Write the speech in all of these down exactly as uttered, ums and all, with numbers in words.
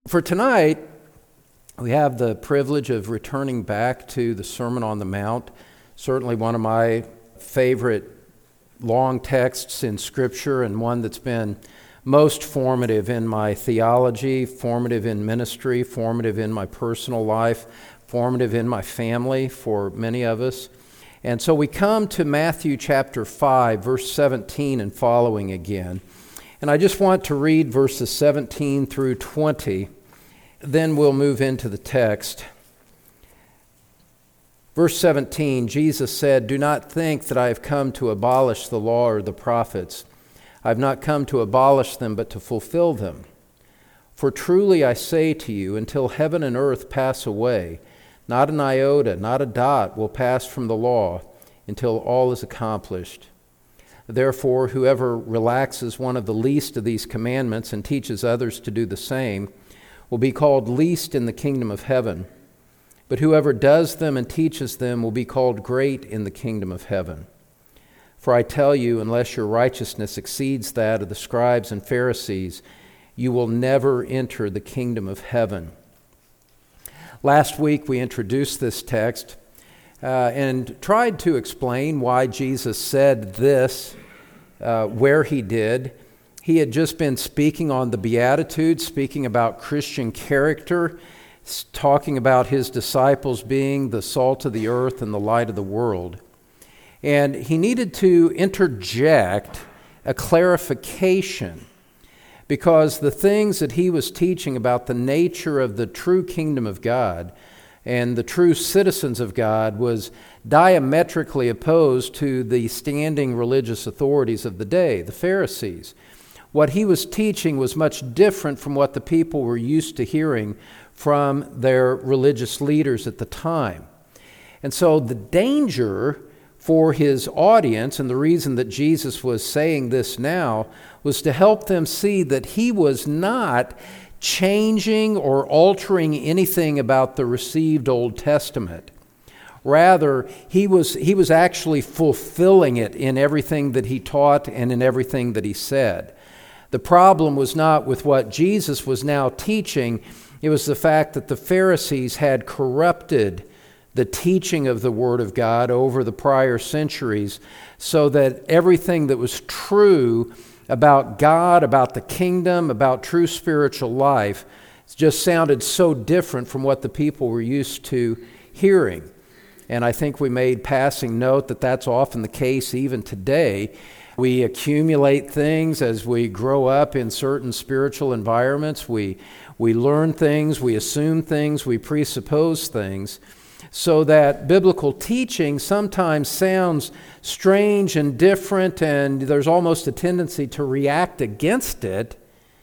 For tonight, we have the privilege of returning back to the Sermon on the Mount, certainly one of my favorite long texts in Scripture and one that's been most formative in my theology, formative in ministry, formative in my personal life, formative in my family for many of us. And so we come to Matthew chapter five, verse seventeen and following again. And I just want to read verses seventeen through twenty. Then we'll move into the text. Verse seventeen, Jesus said, "Do not think that I have come to abolish the law or the prophets. I have not come to abolish them, but to fulfill them. For truly I say to you, until heaven and earth pass away, not an iota, not a dot will pass from the law until all is accomplished. Therefore, whoever relaxes one of the least of these commandments and teaches others to do the same will be called least in the kingdom of heaven. But whoever does them and teaches them will be called great in the kingdom of heaven. For I tell you, unless your righteousness exceeds that of the scribes and Pharisees, you will never enter the kingdom of heaven." Last week we introduced this text uh, and tried to explain why Jesus said this, uh, where he did. He had just been speaking on the Beatitudes, speaking about Christian character, talking about his disciples being the salt of the earth and the light of the world. And he needed to interject a clarification because the things that he was teaching about the nature of the true kingdom of God and the true citizens of God was diametrically opposed to the standing religious authorities of the day, the Pharisees. What he was teaching was much different from what the people were used to hearing from their religious leaders at the time. And so the danger for his audience, and the reason that Jesus was saying this now, was to help them see that he was not changing or altering anything about the received Old Testament. Rather, he was, he was actually fulfilling it in everything that he taught and in everything that he said. The problem was not with what Jesus was now teaching. It was the fact that the Pharisees had corrupted the teaching of the Word of God over the prior centuries so that everything that was true about God, about the kingdom, about true spiritual life just sounded so different from what the people were used to hearing. And I think we made passing note that that's often the case even today. We accumulate things as we grow up in certain spiritual environments. We, we learn things, we assume things, we presuppose things, so that biblical teaching sometimes sounds strange and different, and there's almost a tendency to react against it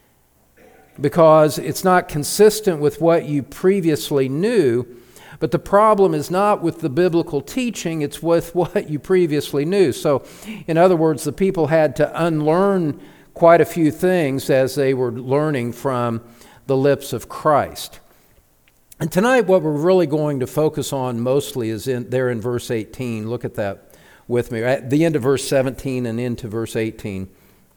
because it's not consistent with what you previously knew. But the problem is not with the biblical teaching, it's with what you previously knew. So, in other words, the people had to unlearn quite a few things as they were learning from the lips of Christ. And tonight what we're really going to focus on mostly is in there in verse eighteen. Look at that with me. At the end of verse seventeen and into verse eighteen.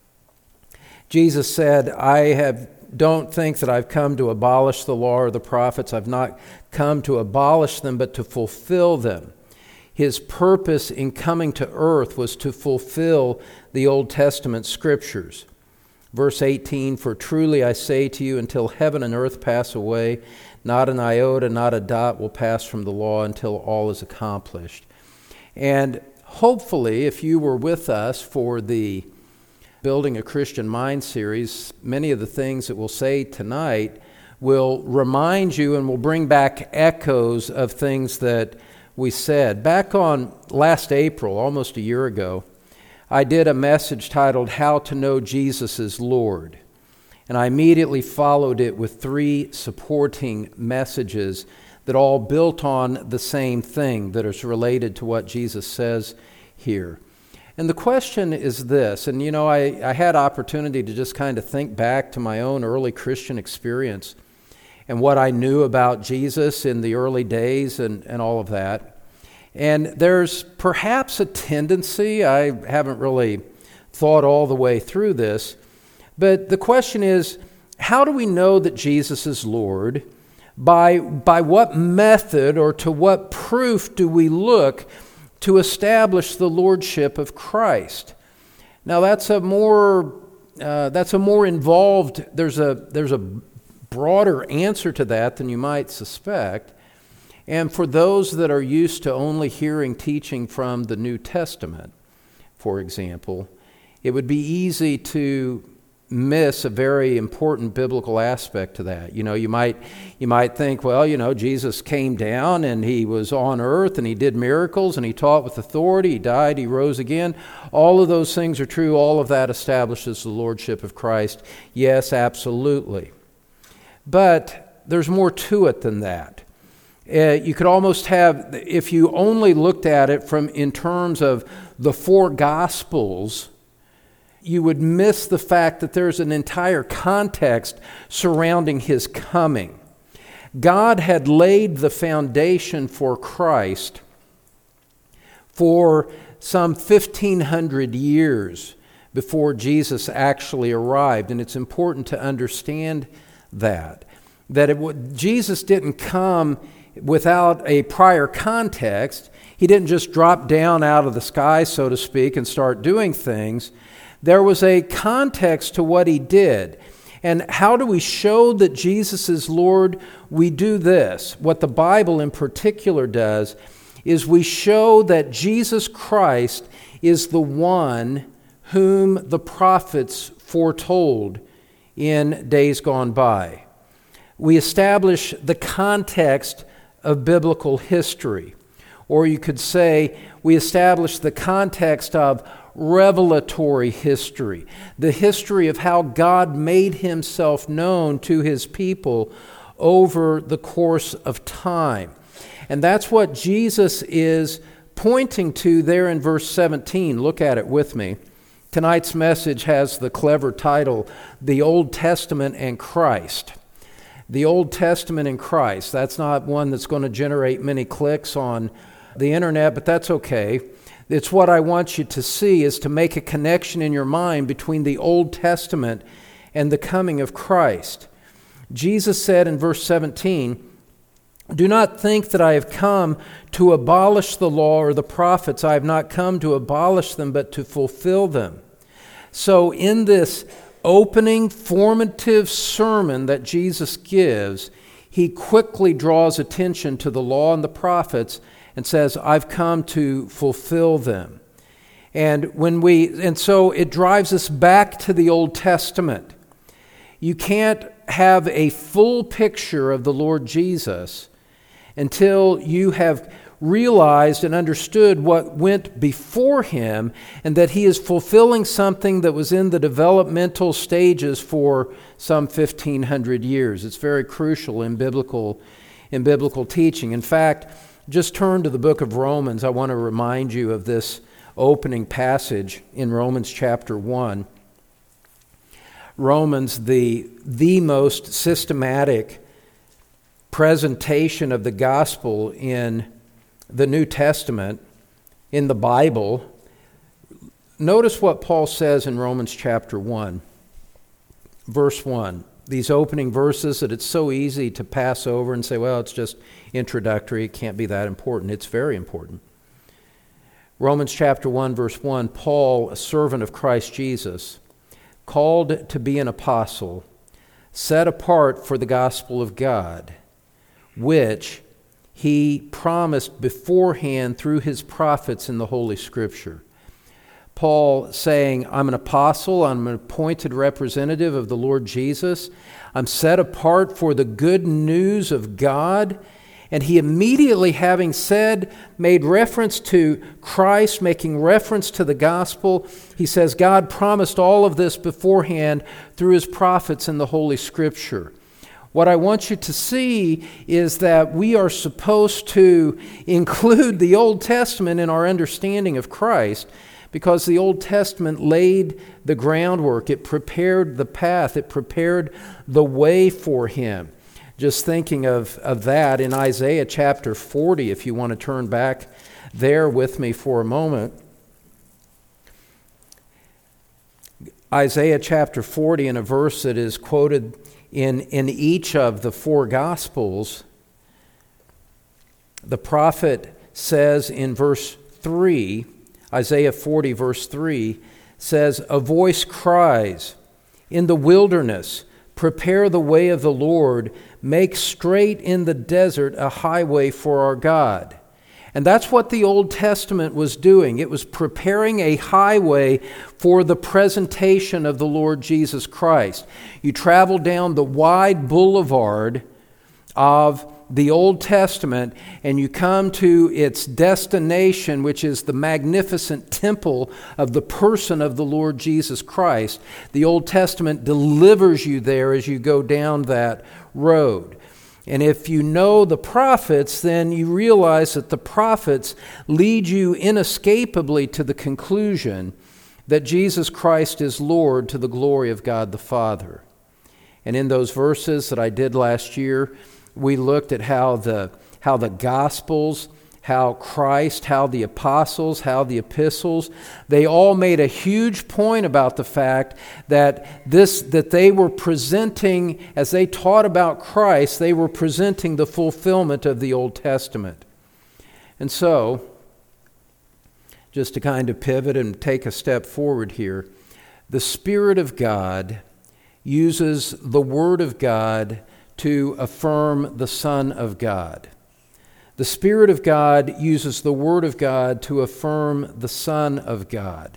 Jesus said, I have don't think that I've come to abolish the law or the prophets. I've not come to abolish them, but to fulfill them. His purpose in coming to earth was to fulfill the Old Testament scriptures. Verse eighteen, "For truly I say to you, until heaven and earth pass away, not an iota, not a dot will pass from the law until all is accomplished." And hopefully, if you were with us for the Building a Christian Mind series, many of the things that we'll say tonight will remind you and will bring back echoes of things that we said. Back on last April, almost a year ago, I did a message titled, "How to Know Jesus is Lord." And I immediately followed it with three supporting messages that all built on the same thing that is related to what Jesus says here. And the question is this, and you know, I, I had opportunity to just kind of think back to my own early Christian experience and what I knew about Jesus in the early days and, and all of that. And there's perhaps a tendency, I haven't really thought all the way through this, but the question is, how do we know that Jesus is Lord? By, by what method or to what proof do we look to establish the lordship of Christ? Now that's a more uh, that's a more involved. There's a there's a broader answer to that than you might suspect. And for those that are used to only hearing teaching from the New Testament, for example, it would be easy to miss a very important biblical aspect to that. You know, you might you might think, well, you know, Jesus came down and he was on earth and he did miracles and he taught with authority, he died, he rose again. All of those things are true. All of that establishes the lordship of Christ. Yes, absolutely. But there's more to it than that. Uh, you could almost have, if you only looked at it from in terms of the four Gospels, you would miss the fact that there's an entire context surrounding his coming. God had laid the foundation for Christ for some fifteen hundred years before Jesus actually arrived, and it's important to understand that. That it would, Jesus didn't come without a prior context. He didn't just drop down out of the sky, so to speak, and start doing things. There was a context to what he did. And how do we show that Jesus is Lord? We do this. What the Bible in particular does is we show that Jesus Christ is the one whom the prophets foretold in days gone by. We establish the context of biblical history. Or you could say we establish the context of revelatory history, the history of how God made himself known to his people over the course of time. And that's what Jesus is pointing to there in verse seventeen. Look at it with me. Tonight's message has the clever title, The Old Testament and Christ. The Old Testament and Christ. That's not one that's going to generate many clicks on the internet, but that's okay. It's what I want you to see, is to make a connection in your mind between the Old Testament and the coming of Christ. Jesus said in verse seventeen, "Do not think that I have come to abolish the law or the prophets. I have not come to abolish them, but to fulfill them." So in this opening formative sermon that Jesus gives, he quickly draws attention to the law and the prophets and says, I've come to fulfill them. And when we and so it drives us back to the Old Testament. You can't have a full picture of the Lord Jesus until you have realized and understood what went before him, and that he is fulfilling something that was in the developmental stages for some fifteen hundred years. It's very crucial in biblical in biblical teaching. In fact, just turn to the book of Romans. I want to remind you of this opening passage in Romans chapter one. Romans, the, the most systematic presentation of the gospel in the New Testament, in the Bible. Notice what Paul says in Romans chapter one, verse one. These opening verses that it's so easy to pass over and say, well, it's just introductory, it can't be that important. It's very important. Romans chapter one, verse one, Paul, a servant of Christ Jesus, called to be an apostle, set apart for the gospel of God, which he promised beforehand through his prophets in the Holy Scripture. Paul saying, I'm an apostle, I'm an appointed representative of the Lord Jesus. I'm set apart for the good news of God. And he immediately, having said, made reference to Christ, making reference to the gospel, he says, God promised all of this beforehand through his prophets in the Holy Scripture. What I want you to see is that we are supposed to include the Old Testament in our understanding of Christ, because the Old Testament laid the groundwork. It prepared the path. It prepared the way for him. Just thinking of, of that in Isaiah chapter forty, if you want to turn back there with me for a moment. Isaiah chapter forty, in a verse that is quoted in, in each of the four Gospels, the prophet says in verse three, Isaiah forty verse three, says, "A voice cries, in the wilderness, prepare the way of the Lord, make straight in the desert a highway for our God." And that's what the Old Testament was doing. It was preparing a highway for the presentation of the Lord Jesus Christ. You travel down the wide boulevard of the Old Testament, and you come to its destination, which is the magnificent temple of the person of the Lord Jesus Christ. The Old Testament delivers you there as you go down that road. And if you know the prophets, then you realize that the prophets lead you inescapably to the conclusion that Jesus Christ is Lord, to the glory of God the Father. And in those verses that I did last year, we looked at how the how the Gospels, how Christ, how the apostles, how the epistles, they all made a huge point about the fact that this that they were presenting, as they taught about Christ, they were presenting the fulfillment of the Old Testament. And so, just to kind of pivot and take a step forward here, the Spirit of God uses the Word of God to affirm the Son of God. The Spirit of God uses the Word of God to affirm the Son of God.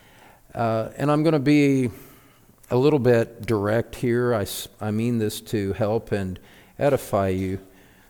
Uh, and I'm going to be a little bit direct here. I, I mean this to help and edify you.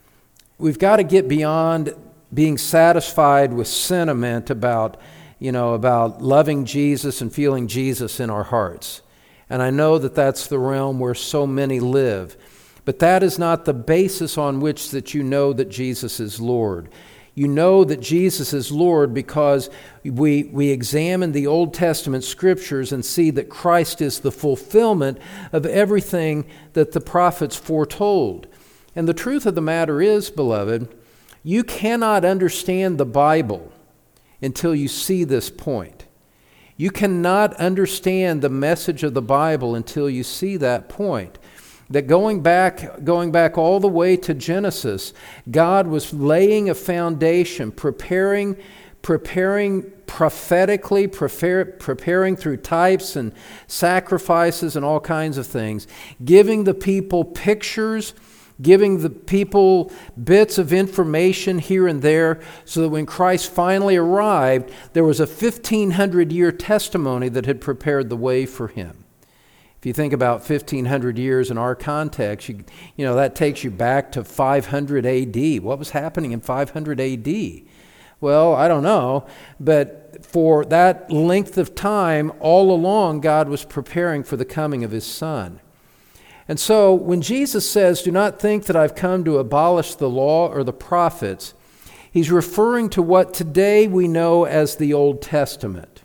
We've got to get beyond being satisfied with sentiment about, you know, about loving Jesus and feeling Jesus in our hearts. And I know that that's the realm where so many live. But that is not the basis on which that you know that Jesus is Lord. You know that Jesus is Lord because we, we examine the Old Testament scriptures and see that Christ is the fulfillment of everything that the prophets foretold. And the truth of the matter is, beloved, you cannot understand the Bible until you see this point. You cannot understand the message of the Bible until you see that point. That going back, going back all the way to Genesis, God was laying a foundation, preparing, preparing prophetically, prepare, preparing through types and sacrifices and all kinds of things, giving the people pictures, giving the people bits of information here and there, so that when Christ finally arrived, there was a fifteen hundred year testimony that had prepared the way for him. If you think about fifteen hundred years in our context, you, you know, that takes you back to five hundred A D. What was happening in five hundred A D? Well, I don't know, but for that length of time, all along, God was preparing for the coming of his Son. And so when Jesus says, "Do not think that I've come to abolish the law or the prophets," he's referring to what today we know as the Old Testament.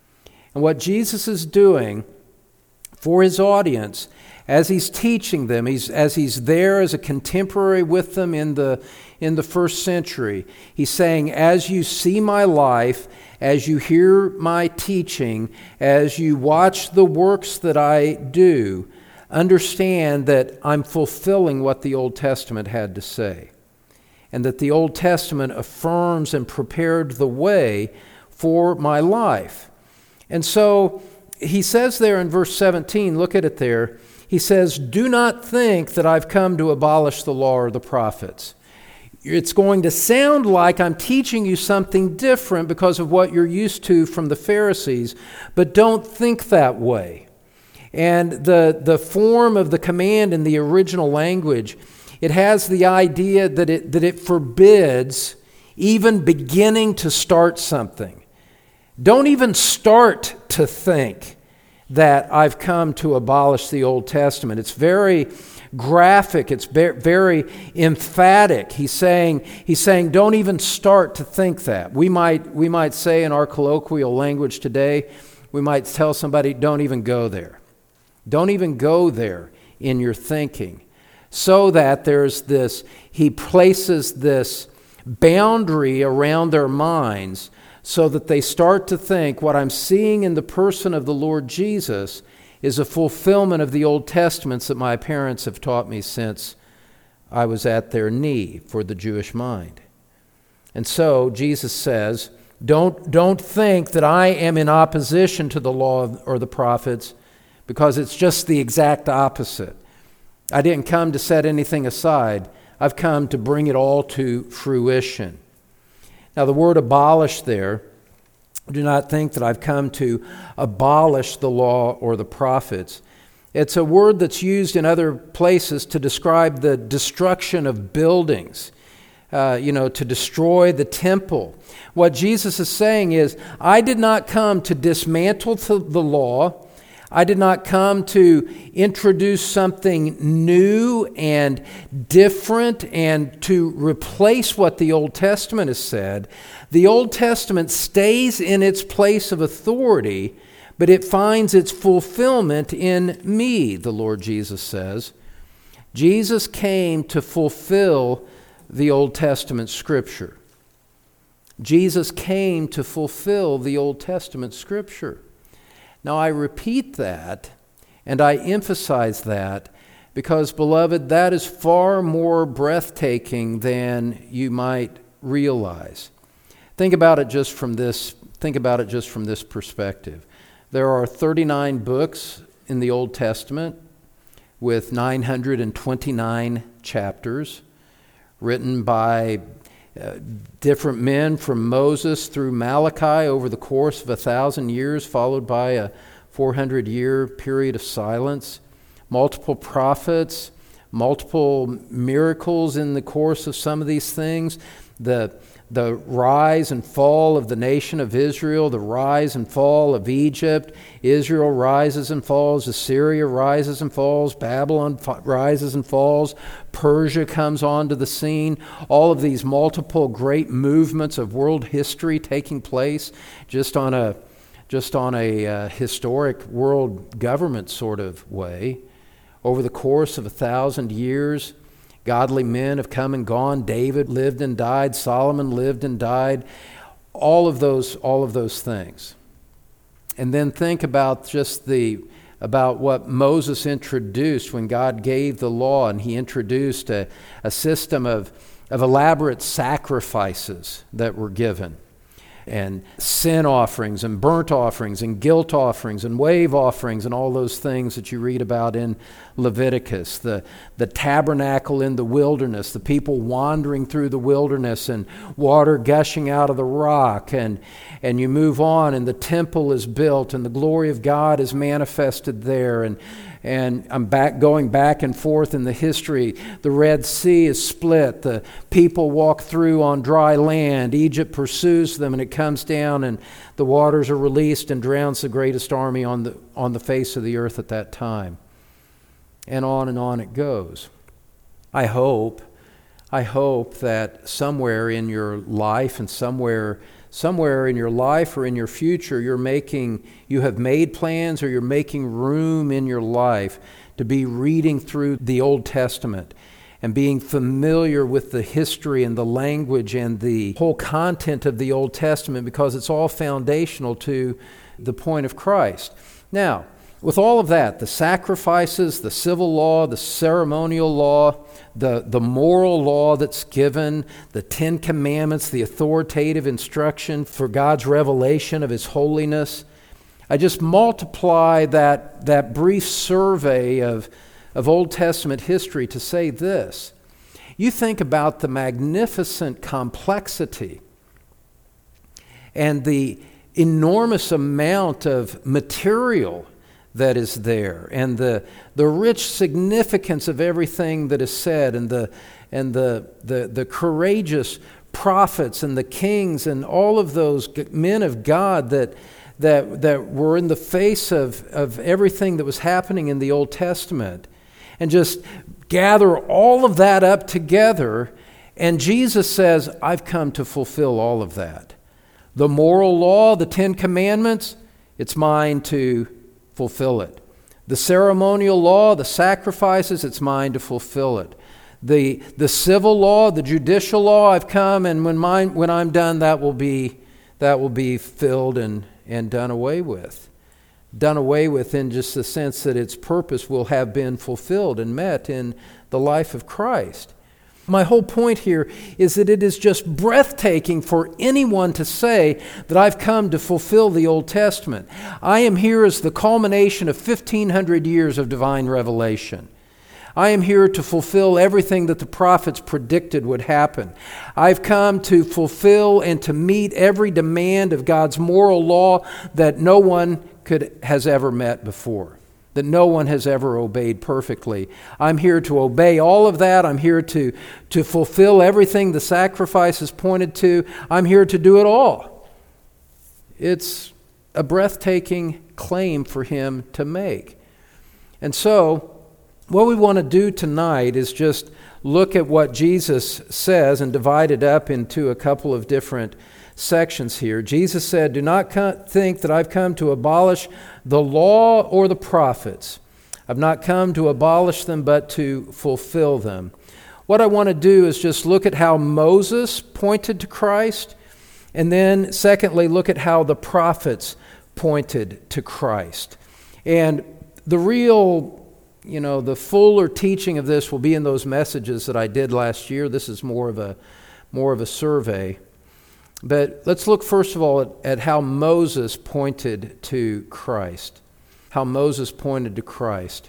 And what Jesus is doing for his audience, as he's teaching them, he's, as he's there as a contemporary with them in the, in the first century, he's saying, as you see my life, as you hear my teaching, as you watch the works that I do, understand that I'm fulfilling what the Old Testament had to say, and that the Old Testament affirms and prepared the way for my life. And so he says there in verse seventeen, look at it there, he says, "Do not think that I've come to abolish the law or the prophets." It's going to sound like I'm teaching you something different because of what you're used to from the Pharisees, but don't think that way. And the, the form of the command in the original language, it has the idea that it, that it forbids even beginning to start something. Don't even start to think that I've come to abolish the Old Testament. It's very graphic. It's very emphatic. He's saying, he's saying, don't even start to think that. We might, we might say in our colloquial language today, we might tell somebody, don't even go there. Don't even go there in your thinking. So that there's this, he places this boundary around their minds so that they start to think what I'm seeing in the person of the Lord Jesus is a fulfillment of the Old Testaments that my parents have taught me since I was at their knee for the Jewish mind. And so Jesus says, don't, don't think that I am in opposition to the law or the prophets, because it's just the exact opposite. I didn't come to set anything aside. I've come to bring it all to fruition. Now, the word abolish there, do not think that I've come to abolish the law or the prophets. It's a word that's used in other places to describe the destruction of buildings, uh, you know, to destroy the temple. What Jesus is saying is, I did not come to dismantle the law. I did not come to introduce something new and different and to replace what the Old Testament has said. The Old Testament stays in its place of authority, but it finds its fulfillment in me, the Lord Jesus says. Jesus came to fulfill the Old Testament Scripture. Jesus came to fulfill the Old Testament Scripture. Now, I repeat that, and I emphasize that, because, beloved, that is far more breathtaking than you might realize. Think about it just from this, think about it just from this perspective. There are thirty-nine books in the Old Testament with nine hundred twenty-nine chapters written by uh, different men from Moses through Malachi over the course of a thousand years, followed by a four hundred year period of silence. Multiple prophets, multiple miracles in the course of some of these things. The The rise and fall of the nation of Israel, the rise and fall of Egypt. Israel rises and falls. Assyria rises and falls. Babylon fa- rises and falls. Persia comes onto the scene. All of these multiple great movements of world history taking place just on a just on a uh, historic world government sort of way. Over the course of a thousand years, godly men have come and gone. David lived and died. Solomon lived and died. All of those, all of those things. And then think about just the, about what Moses introduced when God gave the law, and he introduced a, a system of, of elaborate sacrifices that were given. And sin offerings and burnt offerings and guilt offerings and wave offerings and all those things that you read about in Leviticus. The, the tabernacle in the wilderness, the people wandering through the wilderness and water gushing out of the rock. And, and you move on and the temple is built and the glory of God is manifested there. And And I'm back going back and forth in the history. The Red Sea is split. The people walk through on dry land. Egypt pursues them, and it comes down, and the waters are released and drowns the greatest army on the on the face of the earth at that time. And on and on it goes. I hope, I hope that somewhere in your life and somewhere Somewhere in your life or in your future, you're making, you have made plans or you're making room in your life to be reading through the Old Testament and being familiar with the history and the language and the whole content of the Old Testament, because it's all foundational to the point of Christ. Now, with all of that, the sacrifices, the civil law, the ceremonial law, the, the moral law that's given, the Ten Commandments, the authoritative instruction for God's revelation of His holiness, I just multiply that, that brief survey of, of Old Testament history to say this. You think about the magnificent complexity and the enormous amount of material that is there, and the the rich significance of everything that is said, and the and the the, the courageous prophets and the kings and all of those men of God that that that were in the face of, of everything that was happening in the Old Testament, and just gather all of that up together, and Jesus says, I've come to fulfill all of that. The moral law, the Ten Commandments, it's mine to fulfill it. The ceremonial law, the sacrifices, it's mine to fulfill it. The the civil law, the judicial law, I've come, and when mine when I'm done, that will be that will be filled and, and done away with. Done away with in just the sense that its purpose will have been fulfilled and met in the life of Christ. My whole point here is that it is just breathtaking for anyone to say that I've come to fulfill the Old Testament. I am here as the culmination of fifteen hundred years of divine revelation. I am here to fulfill everything that the prophets predicted would happen. I've come to fulfill and to meet every demand of God's moral law that no one could has ever met before, that no one has ever obeyed perfectly. I'm here to obey all of that. I'm here to, to fulfill everything the sacrifices pointed to. I'm here to do it all. It's a breathtaking claim for him to make. And so, what we want to do tonight is just look at what Jesus says and divide it up into a couple of different sections here. Jesus said, "Do not think that I've come to abolish the law or the prophets. I've not come to abolish them, but to fulfill them." What I want to do is just look at how Moses pointed to Christ, and then secondly, look at how the prophets pointed to Christ. And the real You know, the fuller teaching of this will be in those messages that I did last year. This is more of a more of a survey. But let's look first of all at, at how Moses pointed to Christ. How Moses pointed to Christ.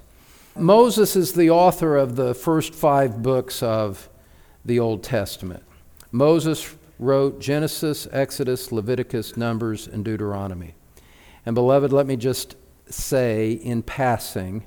Moses is the author of the first five books of the Old Testament. Moses wrote Genesis, Exodus, Leviticus, Numbers, and Deuteronomy. And beloved, let me just say in passing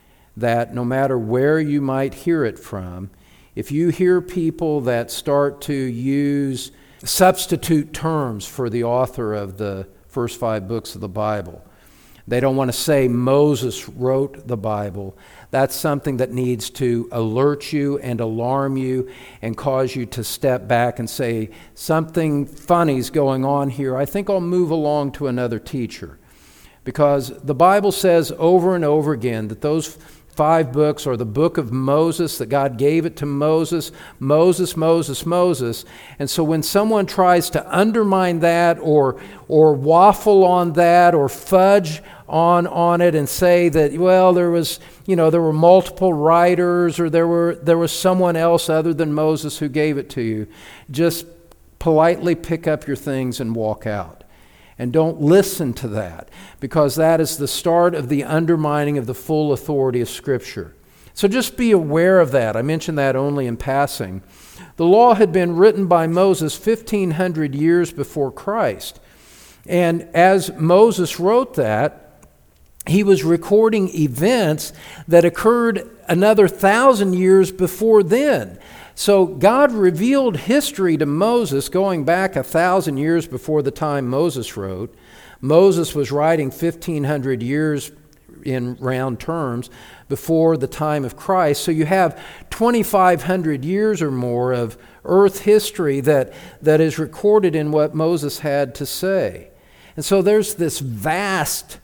that no matter where you might hear it from, if you hear people that start to use substitute terms for the author of the first five books of the Bible, they don't want to say Moses wrote the Bible, that's something that needs to alert you and alarm you and cause you to step back and say, something funny's going on here. I think I'll move along to another teacher. Because the Bible says over and over again that those five books are the book of Moses, that God gave it to Moses, Moses, Moses, Moses. And so when someone tries to undermine that or or waffle on that or fudge on, on it and say that, well, there was, you know, there were multiple writers or there were there was someone else other than Moses who gave it to you, just politely pick up your things and walk out. And don't listen to that, because that is the start of the undermining of the full authority of Scripture. So just be aware of that. I mentioned that only in passing. The law had been written by Moses fifteen hundred years before Christ. And as Moses wrote that, he was recording events that occurred another thousand years before then. So God revealed history to Moses going back a thousand years before the time Moses wrote. Moses was writing fifteen hundred years in round terms before the time of Christ. So you have twenty-five hundred years or more of earth history that, that is recorded in what Moses had to say. And so there's this vast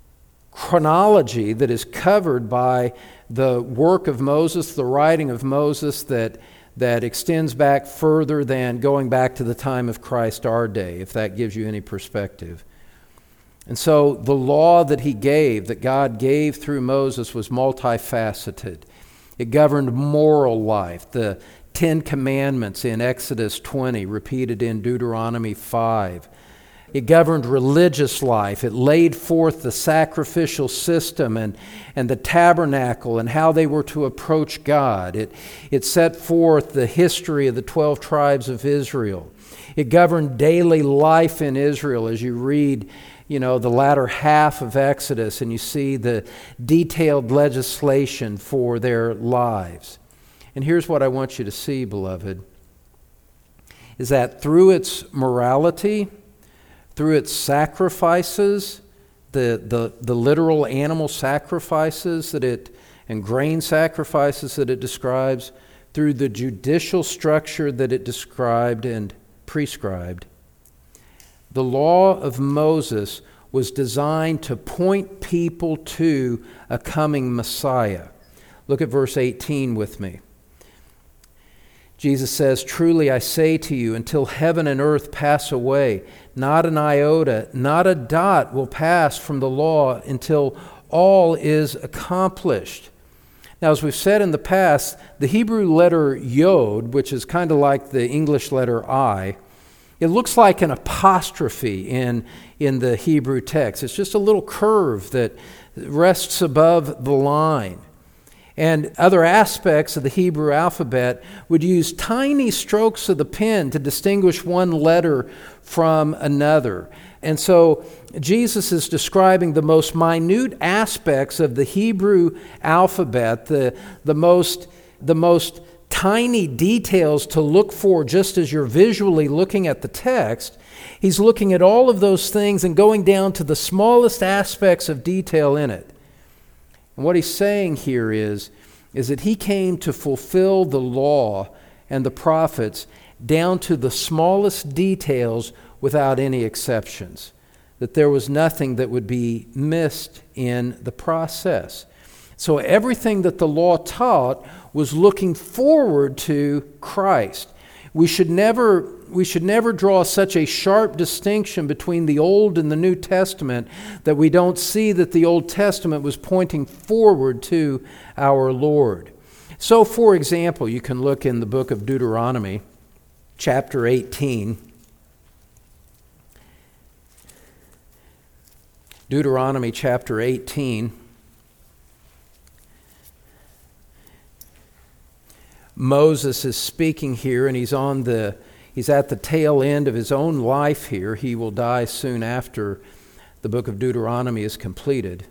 chronology that is covered by the work of Moses, the writing of Moses, that that extends back further than going back to the time of Christ our day, if that gives you any perspective. And so the law that he gave, that God gave through Moses, was multifaceted. It governed moral life. The Ten Commandments in Exodus twenty, repeated in Deuteronomy five. It governed religious life. It laid forth the sacrificial system and, and the tabernacle and how they were to approach God. It, it set forth the history of the twelve tribes of Israel. It governed daily life in Israel as you read, you know, the latter half of Exodus and you see the detailed legislation for their lives. And here's what I want you to see, beloved, is that through its morality, through its sacrifices, the, the, the literal animal sacrifices that it, and grain sacrifices that it describes, through the judicial structure that it described and prescribed, the law of Moses was designed to point people to a coming Messiah. Look at verse eighteen with me. Jesus says, "Truly I say to you, until heaven and earth pass away, not an iota, not a dot will pass from the law until all is accomplished." Now, as we've said in the past, the Hebrew letter Yod, which is kind of like the English letter I, it looks like an apostrophe in, in the Hebrew text. It's just a little curve that rests above the line. And other aspects of the Hebrew alphabet would use tiny strokes of the pen to distinguish one letter from another. And so Jesus is describing the most minute aspects of the Hebrew alphabet, the, the, most, the most tiny details to look for just as you're visually looking at the text. He's looking at all of those things and going down to the smallest aspects of detail in it. And what he's saying here is, is that he came to fulfill the law and the prophets down to the smallest details without any exceptions, that there was nothing that would be missed in the process. So everything that the law taught was looking forward to Christ. We should never, we should never draw such a sharp distinction between the Old and the New Testament that we don't see that the Old Testament was pointing forward to our Lord. So, for example, you can look in the book of Deuteronomy, chapter eighteen. Deuteronomy chapter eighteen. Moses is speaking here, and he's on the he's at the tail end of his own life here. He will die soon after the book of Deuteronomy is completed.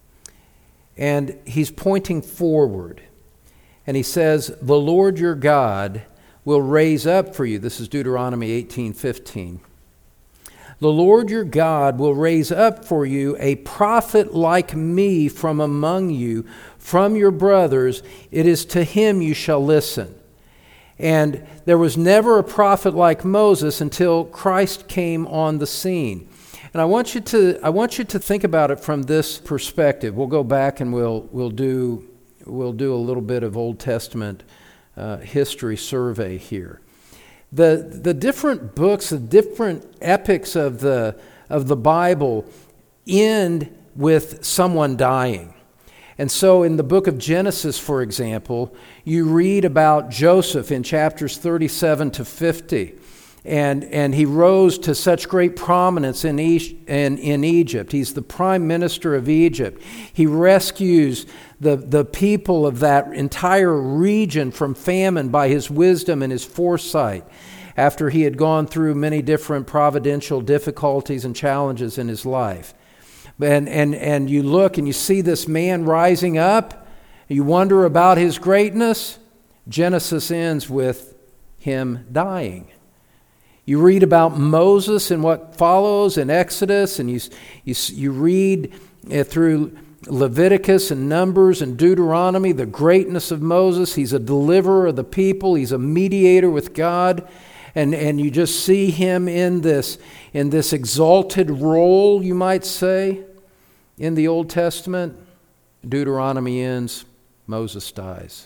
And he's pointing forward. And he says, "The Lord your God will raise up for you." This is Deuteronomy eighteen fifteen. "The Lord your God will raise up for you a prophet like me from among you, from your brothers. It is to him you shall listen." And there was never a prophet like Moses until Christ came on the scene. And I want you to I want you to think about it from this perspective. We'll go back and we'll we'll do we'll do a little bit of Old Testament uh, history survey here. The the different books, the different epics of the of the Bible end with someone dying. And so in the book of Genesis, for example, you read about Joseph in chapters thirty-seven to fifty. And and he rose to such great prominence in, e- in, in Egypt. He's the prime minister of Egypt. He rescues the, the people of that entire region from famine by his wisdom and his foresight, after he had gone through many different providential difficulties and challenges in his life. And, and, and you look and you see this man rising up. You wonder about his greatness. Genesis ends with him dying. You read about Moses and what follows in Exodus, and you, you, you read uh, through Leviticus and Numbers and Deuteronomy the greatness of Moses. He's a deliverer of the people. He's a mediator with God. And, and you just see him in this, in this exalted role, you might say, in the Old Testament. Deuteronomy ends, Moses dies.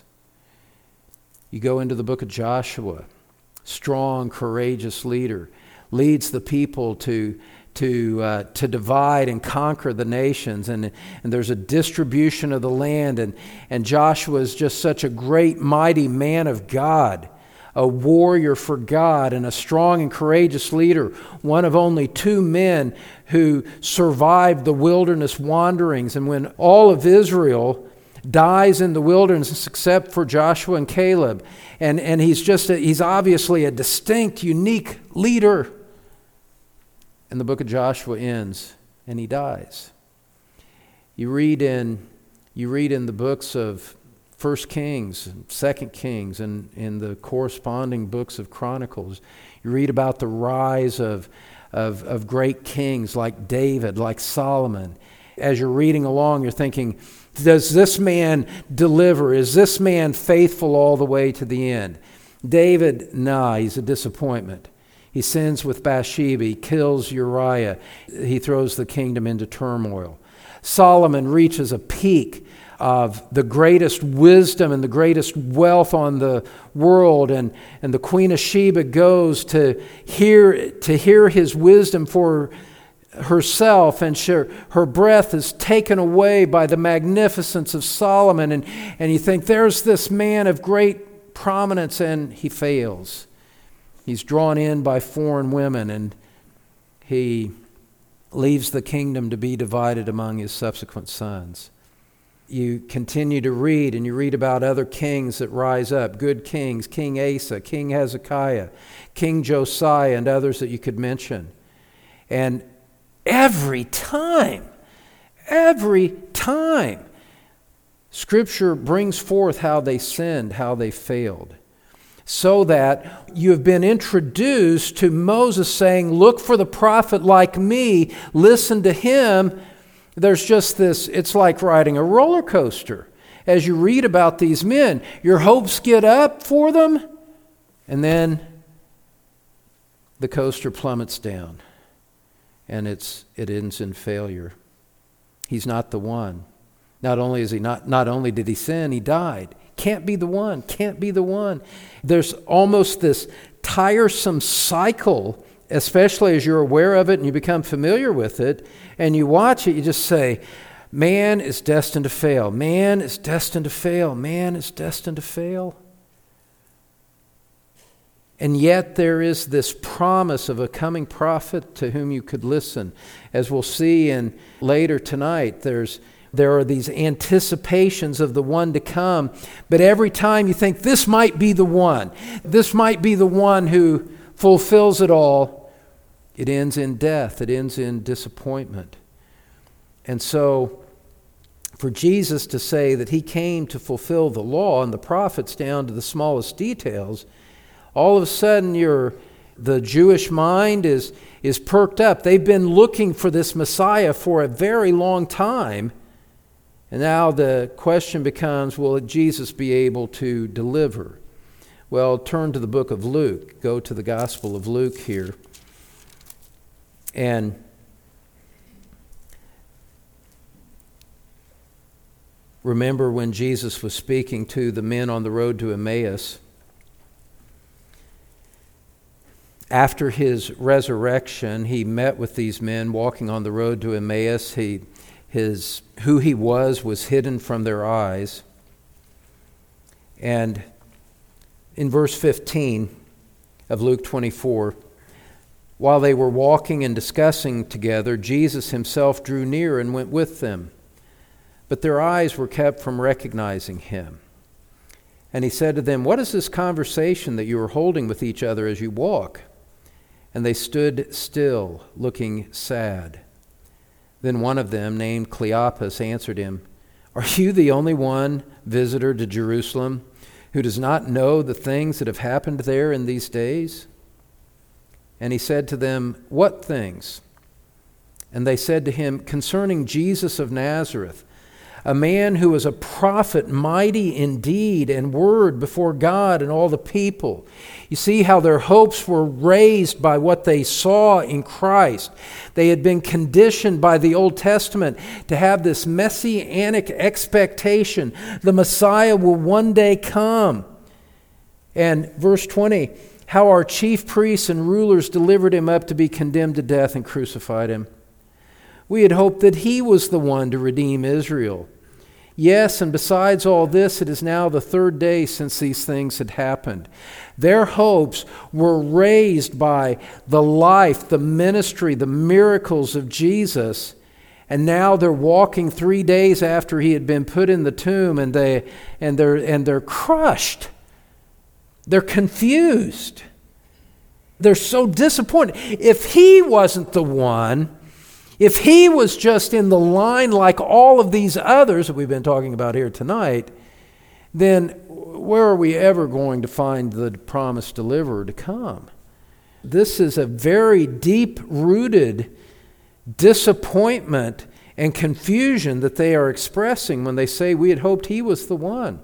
You go into the book of Joshua. Strong, courageous leader, leads the people to to uh, to divide and conquer the nations, and and there's a distribution of the land, and and Joshua is just such a great, mighty man of God, a warrior for God, and a strong and courageous leader, one of only two men who survived the wilderness wanderings. And when all of Israel dies in the wilderness except for Joshua and Caleb, and and he's just a, he's obviously a distinct, unique leader, and the book of Joshua ends and he dies. You read in you read in the books of First Kings and Second Kings, and in the corresponding books of Chronicles, you read about the rise of of of great kings like David, like Solomon. As you're reading along, you're thinking, does this man deliver? Is this man faithful all the way to the end? David, nah, he's a disappointment. He sins with Bathsheba. He kills Uriah. He throws the kingdom into turmoil. Solomon reaches a peak of the greatest wisdom and the greatest wealth on the world, and, and the Queen of Sheba goes to hear to hear his wisdom for herself, and she, her breath is taken away by the magnificence of Solomon, and, and you think there's this man of great prominence, and he fails. He's drawn in by foreign women, and he leaves the kingdom to be divided among his subsequent sons. You continue to read, and you read about other kings that rise up, good kings, King Asa, King Hezekiah, King Josiah, and others that you could mention. And every time, every time, Scripture brings forth how they sinned, how they failed, so that you have been introduced to Moses saying, look for the prophet like me, listen to him. There's just this, it's like riding a roller coaster. As you read about these men, your hopes get up for them, and then the coaster plummets down, and it's it ends in failure. He's not the one. Not only is he not, not only did he sin, he died. Can't be the one, can't be the one. There's almost this tiresome cycle, especially as you're aware of it and you become familiar with it, and you watch it, you just say, man is destined to fail. Man is destined to fail. Man is destined to fail. And yet there is this promise of a coming prophet to whom you could listen. As we'll see in later tonight, there's there are these anticipations of the one to come. But every time you think, this might be the one, this might be the one who fulfills it all, it ends in death. It ends in disappointment. And so for Jesus to say that he came to fulfill the law and the prophets down to the smallest details, all of a sudden your the Jewish mind is, is perked up. They've been looking for this Messiah for a very long time. And now the question becomes, will Jesus be able to deliver? Well, turn to the book of Luke. Go to the Gospel of Luke here. And remember when Jesus was speaking to the men on the road to Emmaus, after his resurrection, he met with these men walking on the road to Emmaus. He, his, who he was was hidden from their eyes. And in verse fifteen of Luke twenty-four, while they were walking and discussing together, Jesus himself drew near and went with them. But their eyes were kept from recognizing him. And he said to them, what is this conversation that you are holding with each other as you walk? And they stood still, looking sad. Then one of them, named Cleopas, answered him, are you the only one visitor to Jerusalem who does not know the things that have happened there in these days? And he said to them, what things? And they said to him, concerning Jesus of Nazareth, a man who was a prophet, mighty in deed and word before God and all the people. You see how their hopes were raised by what they saw in Christ. They had been conditioned by the Old Testament to have this messianic expectation. The Messiah will one day come. And verse twenty, how our chief priests and rulers delivered him up to be condemned to death and crucified him. We had hoped that he was the one to redeem Israel. Yes, and besides all this, it is now the third day since these things had happened. Their hopes were raised by the life, the ministry, the miracles of Jesus. And now they're walking three days after he had been put in the tomb, and they and they're and they're crushed. They're confused. They're so disappointed. If he wasn't the one, if he was just in the line like all of these others that we've been talking about here tonight, then where are we ever going to find the promised deliverer to come? This is a very deep-rooted disappointment and confusion that they are expressing when they say, we had hoped he was the one.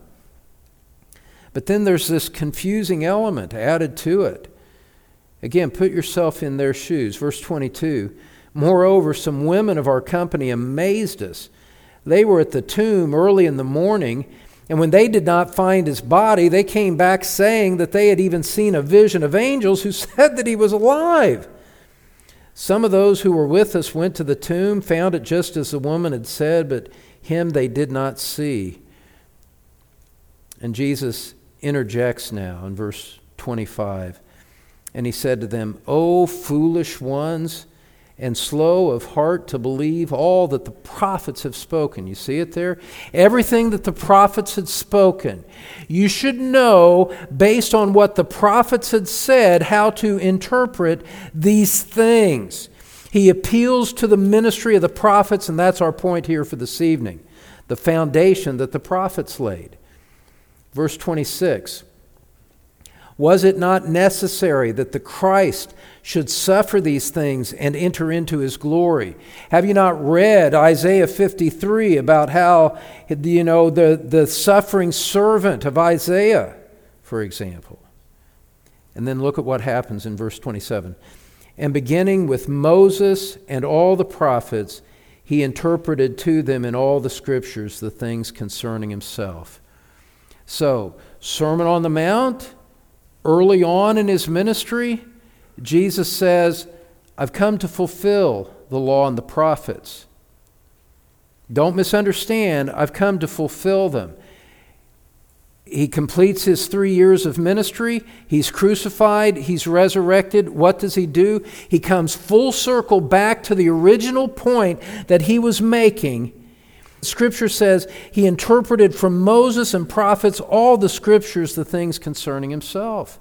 But then there's this confusing element added to it. Again, put yourself in their shoes. Verse twenty-two, moreover, some women of our company amazed us. They were at the tomb early in the morning, and when they did not find his body, they came back saying that they had even seen a vision of angels who said that he was alive. Some of those who were with us went to the tomb, found it just as the woman had said, but him they did not see. And Jesus interjects now in verse twenty-five. And he said to them, O foolish ones, and slow of heart to believe all that the prophets have spoken. You see it there? Everything that the prophets had spoken. You should know, based on what the prophets had said, how to interpret these things. He appeals to the ministry of the prophets, and that's our point here for this evening. The foundation that the prophets laid. Verse twenty-six. Was it not necessary that the Christ should suffer these things and enter into his glory? Have you not read Isaiah fifty-three about how, you know, the, the suffering servant of Isaiah, for example? And then look at what happens in verse twenty-seven. And beginning with Moses and all the prophets, he interpreted to them in all the scriptures the things concerning himself. So, Sermon on the Mount, early on in his ministry, Jesus says, I've come to fulfill the law and the prophets. Don't misunderstand, I've come to fulfill them. He completes his three years of ministry. He's crucified. He's resurrected. What does he do? He comes full circle back to the original point that he was making. Scripture says he interpreted from Moses and prophets all the scriptures, the things concerning himself.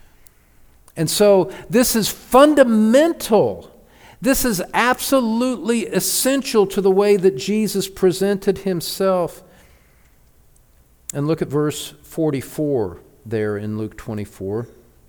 And so this is fundamental. This is absolutely essential to the way that Jesus presented himself. And look at verse forty-four there in Luke twenty-four.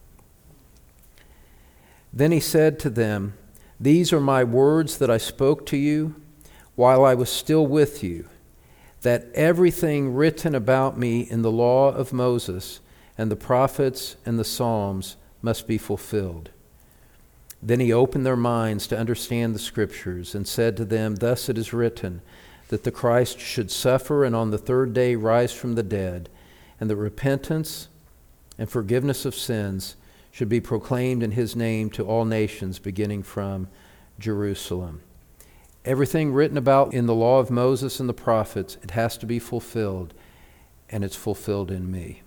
Then he said to them, These are my words that I spoke to you while I was still with you, that everything written about me in the law of Moses and the prophets and the Psalms must be fulfilled. Then he opened their minds to understand the Scriptures and said to them, Thus it is written, that the Christ should suffer and on the third day rise from the dead, and that repentance and forgiveness of sins should be proclaimed in his name to all nations, beginning from Jerusalem. Everything written about in the law of Moses and the prophets, it has to be fulfilled, and it's fulfilled in me.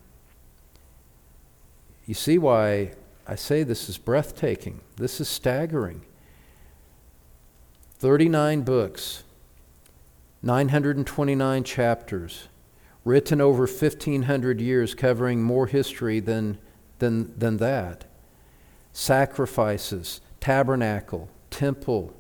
You see why I say this is breathtaking. This is staggering. thirty-nine books, nine hundred twenty-nine chapters, written over fifteen hundred years, covering more history than, than, than that. Sacrifices, tabernacle, temple,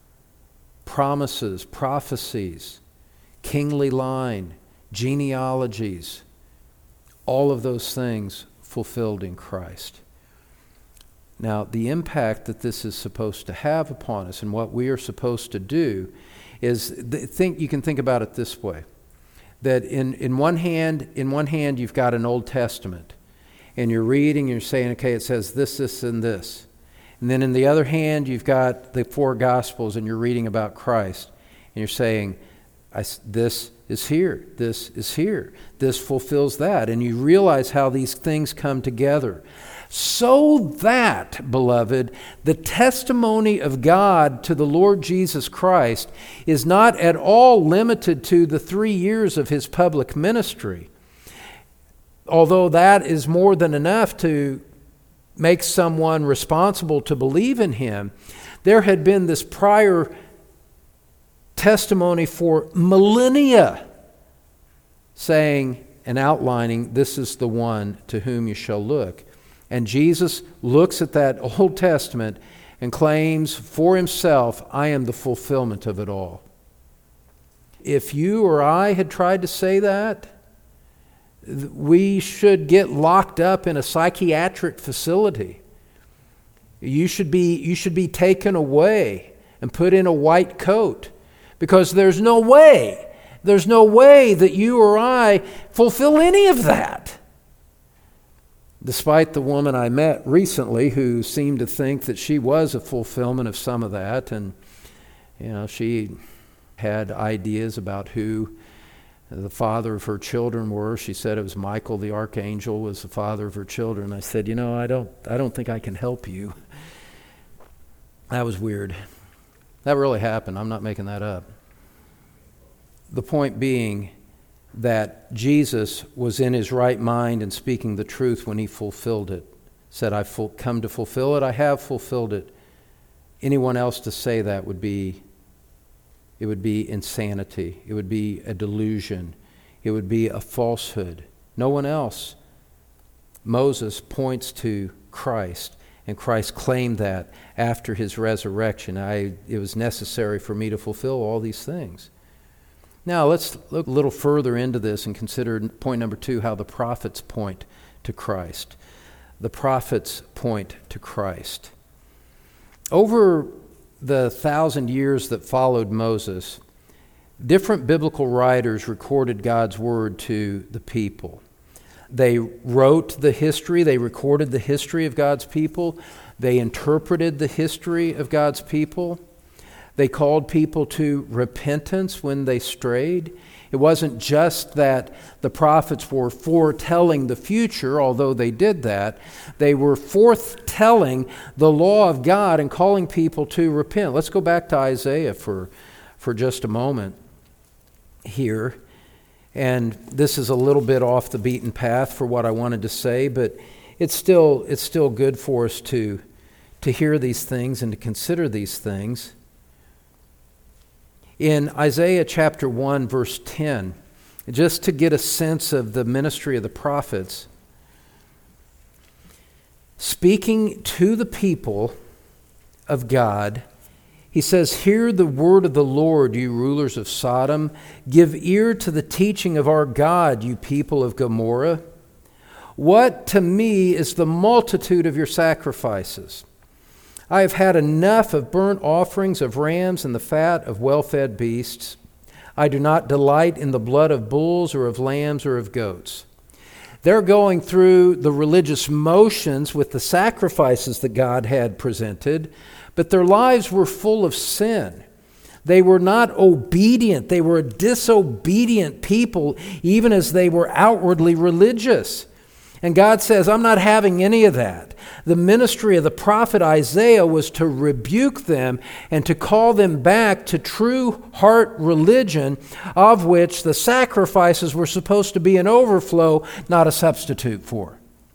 promises, prophecies, kingly line, genealogies, all of those things fulfilled in Christ. Now, the impact that this is supposed to have upon us and what we are supposed to do is, think you can think about it this way, that in, in one hand, in one hand you've got an Old Testament, and you're reading and you're saying, okay, it says this, this, and this. And then in the other hand, you've got the four Gospels, and you're reading about Christ, and you're saying, I, this is here, this is here, this fulfills that. And you realize how these things come together. So that, beloved, the testimony of God to the Lord Jesus Christ is not at all limited to the three years of his public ministry. Although that is more than enough to make someone responsible to believe in him, there had been this prior testimony for millennia saying and outlining, this is the one to whom you shall look. And Jesus looks at that Old Testament and claims for himself, I am the fulfillment of it all. If you or I had tried to say that, we should get locked up in a psychiatric facility. You should be, you should be taken away and put in a white coat, because there's no way, there's no way that you or I fulfill any of that. Despite the woman I met recently who seemed to think that she was a fulfillment of some of that, and you know, she had ideas about who the father of her children were. She said it was Michael the archangel was the father of her children. I said, you know, I don't I don't think I can help you. That was weird. That really happened. I'm not making that up. The point being that Jesus was in his right mind and speaking the truth when he fulfilled it. Said, I've full, come to fulfill it. I have fulfilled it. Anyone else to say that would be It would be insanity. It would be a delusion. It would be a falsehood. No one else. Moses points to Christ, and Christ claimed that after his resurrection. I, it was necessary for me to fulfill all these things. Now let's look a little further into this and consider point number two, how the prophets point to Christ. The prophets point to Christ. Over the thousand years that followed Moses, different biblical writers recorded God's word to the people. They wrote the history, they recorded the history of God's people, they interpreted the history of God's people, they called people to repentance when they strayed. It wasn't just that the prophets were foretelling the future, although they did that. They were foretelling the law of God and calling people to repent. Let's go back to Isaiah for, for just a moment here. And this is a little bit off the beaten path for what I wanted to say, but it's still it's still good for us to, to hear these things and to consider these things. In Isaiah chapter one, verse ten, just to get a sense of the ministry of the prophets, speaking to the people of God, he says, "Hear the word of the Lord, you rulers of Sodom. Give ear to the teaching of our God, you people of Gomorrah. What to me is the multitude of your sacrifices? I have had enough of burnt offerings of rams and the fat of well-fed beasts. I do not delight in the blood of bulls or of lambs or of goats." They're going through the religious motions with the sacrifices that God had presented, but their lives were full of sin. They were not obedient. They were a disobedient people, even as they were outwardly religious. And God says, I'm not having any of that. The ministry of the prophet Isaiah was to rebuke them and to call them back to true heart religion, of which the sacrifices were supposed to be an overflow, not a substitute for.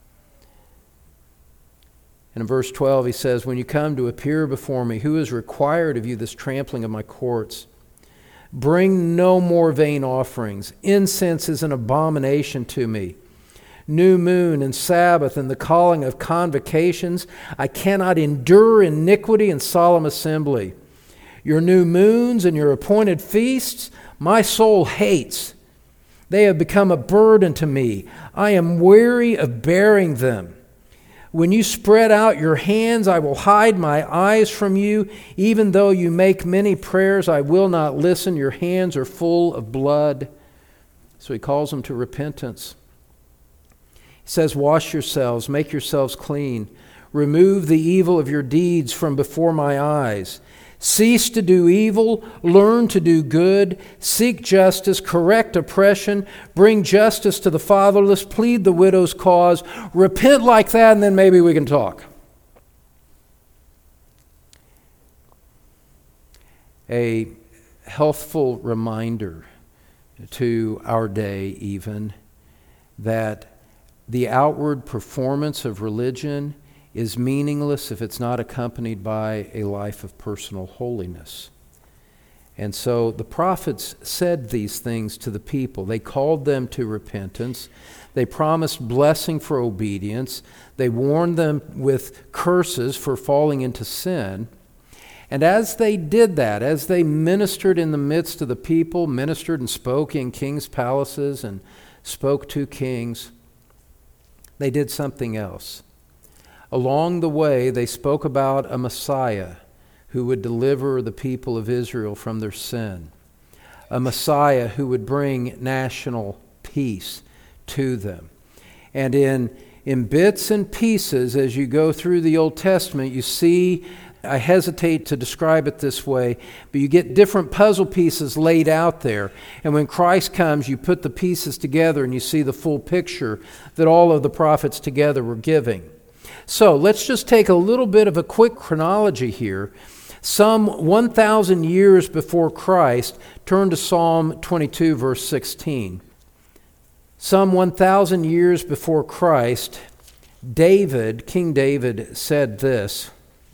And in verse twelve he says, "When you come to appear before me, who has required of you this trampling of my courts? Bring no more vain offerings. Incense is an abomination to me. New moon and Sabbath and the calling of convocations. I cannot endure iniquity and solemn assembly. Your new moons and your appointed feasts, my soul hates. They have become a burden to me. I am weary of bearing them. When you spread out your hands, I will hide my eyes from you. Even though you make many prayers, I will not listen. Your hands are full of blood." So he calls them to repentance. He says, "Wash yourselves, make yourselves clean. Remove the evil of your deeds from before my eyes. Cease to do evil, learn to do good, seek justice, correct oppression, bring justice to the fatherless, plead the widow's cause." Repent like that, and then maybe we can talk. A healthful reminder to our day even that the outward performance of religion is meaningless if it's not accompanied by a life of personal holiness. And so the prophets said these things to the people. They called them to repentance. They promised blessing for obedience. They warned them with curses for falling into sin. And as they did that, as they ministered in the midst of the people, ministered and spoke in kings' palaces and spoke to kings, they did something else. Along the way, they spoke about a Messiah who would deliver the people of Israel from their sin, a Messiah who would bring national peace to them. And in, in bits and pieces, as you go through the Old Testament, you see I hesitate to describe it this way, but you get different puzzle pieces laid out there. And when Christ comes, you put the pieces together and you see the full picture that all of the prophets together were giving. So let's just take a little bit of a quick chronology here. Some one thousand years before Christ, turn to Psalm twenty-two, verse sixteen. Some one thousand years before Christ, David, King David, said this.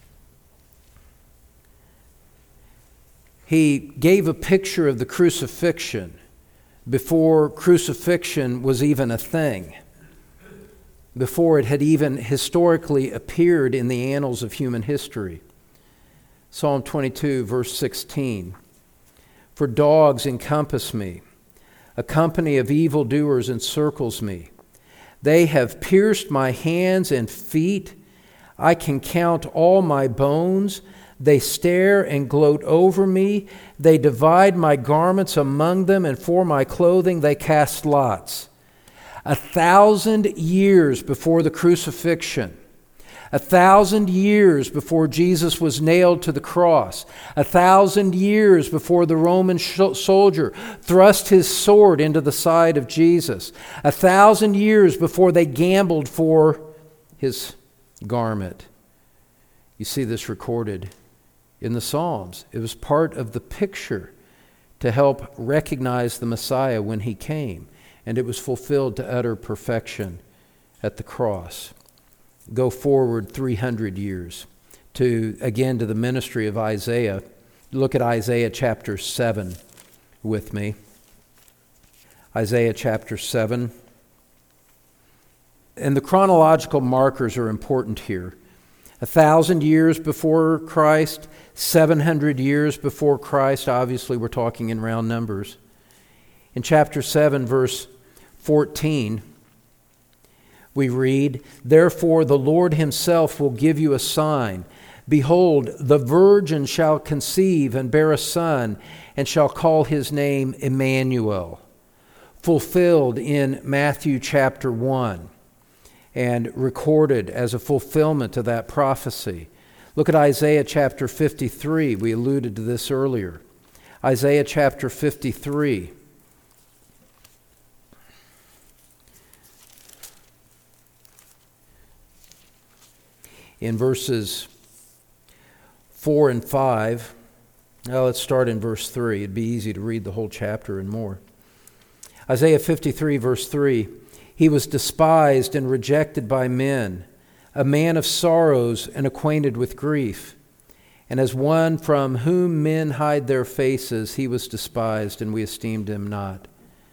He gave a picture of the crucifixion before crucifixion was even a thing, before it had even historically appeared in the annals of human history. Psalm twenty-two, verse sixteen. For dogs encompass me, a company of evildoers encircles me. They have pierced my hands and feet. I can count all my bones. They stare and gloat over me. They divide my garments among them, and for my clothing they cast lots. A thousand years before the crucifixion, a thousand years before Jesus was nailed to the cross, a thousand years before the Roman sh- soldier thrust his sword into the side of Jesus, a thousand years before they gambled for his garment. You see this recorded in the Psalms. It was part of the picture to help recognize the Messiah when he came, and it was fulfilled to utter perfection at the cross. Go forward three hundred years to, again, to the ministry of Isaiah. Look at Isaiah chapter seven with me. Isaiah chapter seven. And the chronological markers are important here. A thousand years before Christ, seven hundred years before Christ. Obviously, we're talking in round numbers. In chapter seven, verse fourteen, we read, Therefore the Lord himself will give you a sign. Behold, the virgin shall conceive and bear a son, and shall call his name Emmanuel. Fulfilled in Matthew chapter one, and recorded as a fulfillment of that prophecy. Look at Isaiah chapter fifty-three. We alluded to this earlier. Isaiah chapter fifty-three. In verses four and five, well, let's start in verse three. It'd be easy to read the whole chapter and more. Isaiah fifty-three, verse three, He was despised and rejected by men, a man of sorrows and acquainted with grief. And as one from whom men hide their faces, he was despised, and we esteemed him not.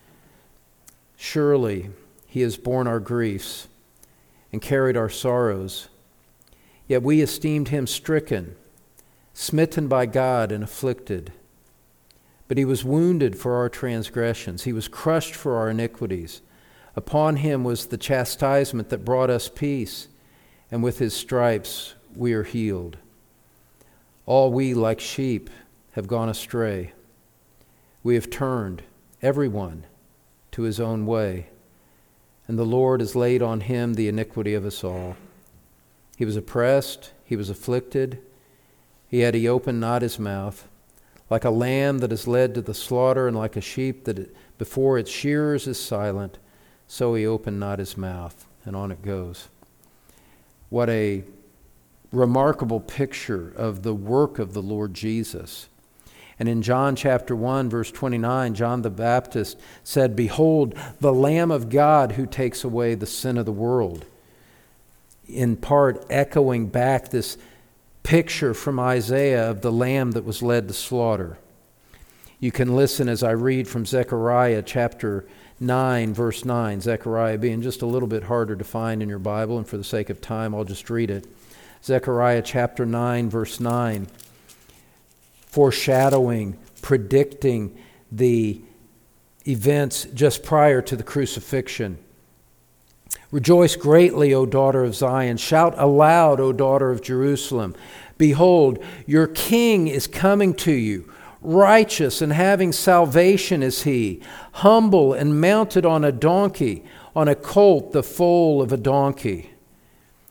Surely he has borne our griefs and carried our sorrows. Yet we esteemed him stricken, smitten by God, and afflicted. But he was wounded for our transgressions. He was crushed for our iniquities. Upon him was the chastisement that brought us peace, and with his stripes we are healed. All we, like sheep, have gone astray. We have turned, every one, to his own way, and the Lord has laid on him the iniquity of us all. He was oppressed, he was afflicted, yet he opened not his mouth. Like a lamb that is led to the slaughter, and like a sheep that before its shearers is silent, so he opened not his mouth. And on it goes. What a remarkable picture of the work of the Lord Jesus. And in John chapter one, verse twenty-nine, John the Baptist said, Behold, the Lamb of God who takes away the sin of the world. In part echoing back this picture from Isaiah of the lamb that was led to slaughter. You can listen as I read from Zechariah chapter nine, verse nine. Zechariah being just a little bit harder to find in your Bible, and for the sake of time, I'll just read it. Zechariah chapter nine, verse nine. Foreshadowing, predicting the events just prior to the crucifixion. Rejoice greatly, O daughter of Zion. Shout aloud, O daughter of Jerusalem. Behold, your king is coming to you. Righteous and having salvation is he, humble and mounted on a donkey, on a colt, the foal of a donkey.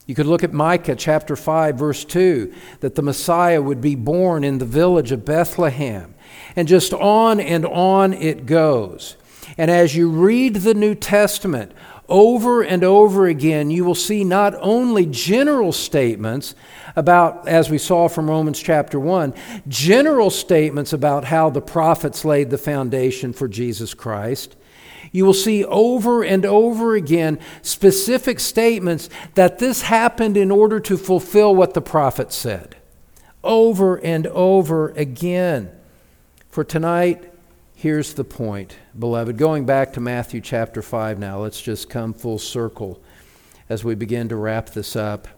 You could look at Micah chapter five, verse two, that the Messiah would be born in the village of Bethlehem. And just on and on it goes. And as you read the New Testament over and over again, you will see not only general statements about, as we saw from Romans chapter one, general statements about how the prophets laid the foundation for Jesus Christ. You will see over and over again specific statements that this happened in order to fulfill what the prophet said. Over and over again. For tonight, here's the point, beloved. Going back to Matthew chapter five now, let's just come full circle as we begin to wrap this up